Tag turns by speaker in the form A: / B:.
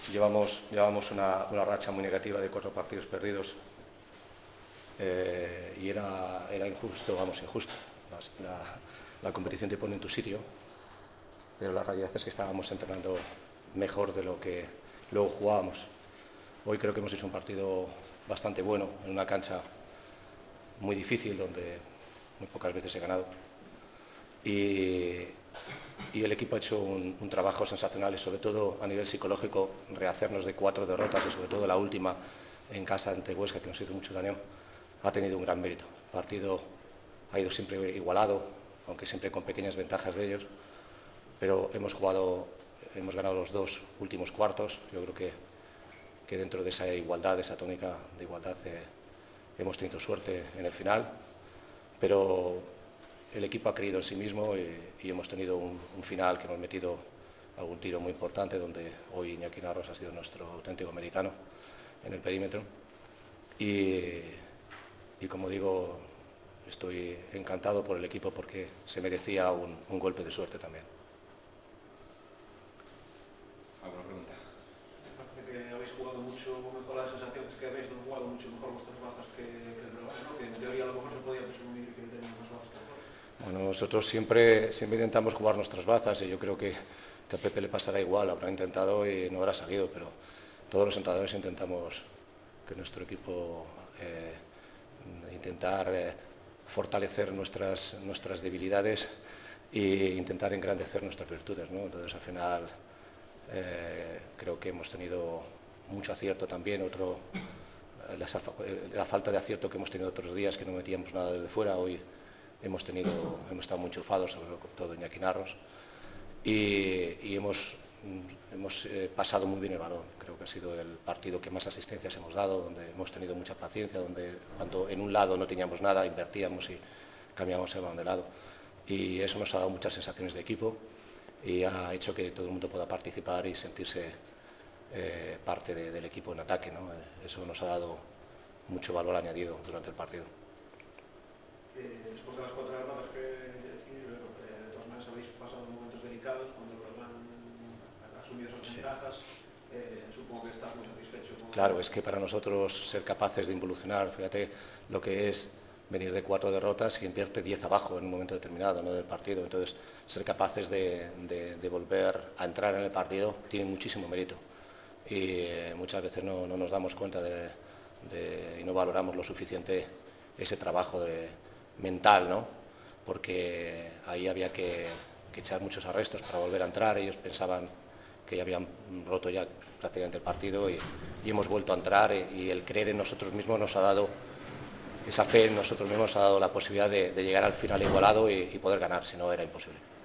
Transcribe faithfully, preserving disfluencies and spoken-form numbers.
A: llevamos, llevamos una, una racha muy negativa de cuatro partidos perdidos eh, y era, era injusto, vamos, injusto. La, la competición te pone en tu sitio, pero la realidad es que estábamos entrenando mejor de lo que luego jugábamos. Hoy creo que hemos hecho un partido bastante bueno en una cancha muy difícil donde muy pocas veces he ganado y, y el equipo ha hecho un, un trabajo sensacional y sobre todo a nivel psicológico rehacernos de cuatro derrotas y sobre todo la última en casa ante Huesca que nos hizo mucho daño ha tenido un gran mérito. El partido ha ido siempre igualado, aunque siempre con pequeñas ventajas de ellos, pero hemos jugado, hemos ganado los dos últimos cuartos. Yo creo que, que dentro de esa igualdad, de esa tónica de igualdad, eh, hemos tenido suerte en el final, pero el equipo ha creído en sí mismo y, y hemos tenido un, un final que hemos metido algún tiro muy importante, donde hoy Iñaki Narros ha sido nuestro auténtico americano en el perímetro. Y, y como digo, estoy encantado por el equipo porque se merecía un, un golpe de suerte también.
B: ¿Alguna pregunta?
C: Parece que habéis jugado mucho mejor, la sensación es que habéis jugado mucho mejor vuestras bazas que, que el Breogán, ¿no? Que en teoría a lo mejor se podía presumir que tenía más bazas que el Breogán.
A: Bueno, nosotros siempre, siempre intentamos jugar nuestras bazas y yo creo que, que a Pepe le pasará igual, habrá intentado y no habrá salido, pero todos los entrenadores intentamos que nuestro equipo eh, intentar eh, fortalecer nuestras, nuestras debilidades e intentar engrandecer nuestras virtudes, ¿no? Entonces al final eh, creo que hemos tenido mucho acierto también, otro la, la falta de acierto que hemos tenido otros días que no metíamos nada desde fuera, hoy hemos tenido, hemos estado muy enchufados, sobre todo Iñaki Narros, y, y hemos, hemos eh, pasado muy bien el balón. Creo que ha sido el partido que más asistencias hemos dado, donde hemos tenido mucha paciencia, donde cuando en un lado no teníamos nada, invertíamos y cambiábamos el balón de lado. Y eso nos ha dado muchas sensaciones de equipo y ha hecho que todo el mundo pueda participar y sentirse eh, parte de, del equipo en ataque, ¿no? Eso nos ha dado mucho valor añadido durante el partido.
C: Eh, después de las cuatro derrotas que decir, bueno, eh, de todas maneras habéis pasado momentos delicados cuando el Breogán ha asumido esas
A: Sí.
C: ventajas. Eh, supongo que estás muy satisfecho con...
A: Claro, es que para nosotros ser capaces de involucionar, fíjate lo que es venir de cuatro derrotas y enviarte diez abajo en un momento determinado, ¿no?, del partido. Entonces, ser capaces de, de, de volver a entrar en el partido tiene muchísimo mérito. Y eh, muchas veces no, no nos damos cuenta de, de, y no valoramos lo suficiente ese trabajo de, mental, ¿no? Porque ahí había que, que echar muchos arrestos para volver a entrar. Ellos pensaban que ya habían roto ya prácticamente el partido y, y hemos vuelto a entrar y, y el creer en nosotros mismos nos ha dado, esa fe en nosotros mismos nos ha dado la posibilidad de, de llegar al final igualado y, y poder ganar, si no era imposible.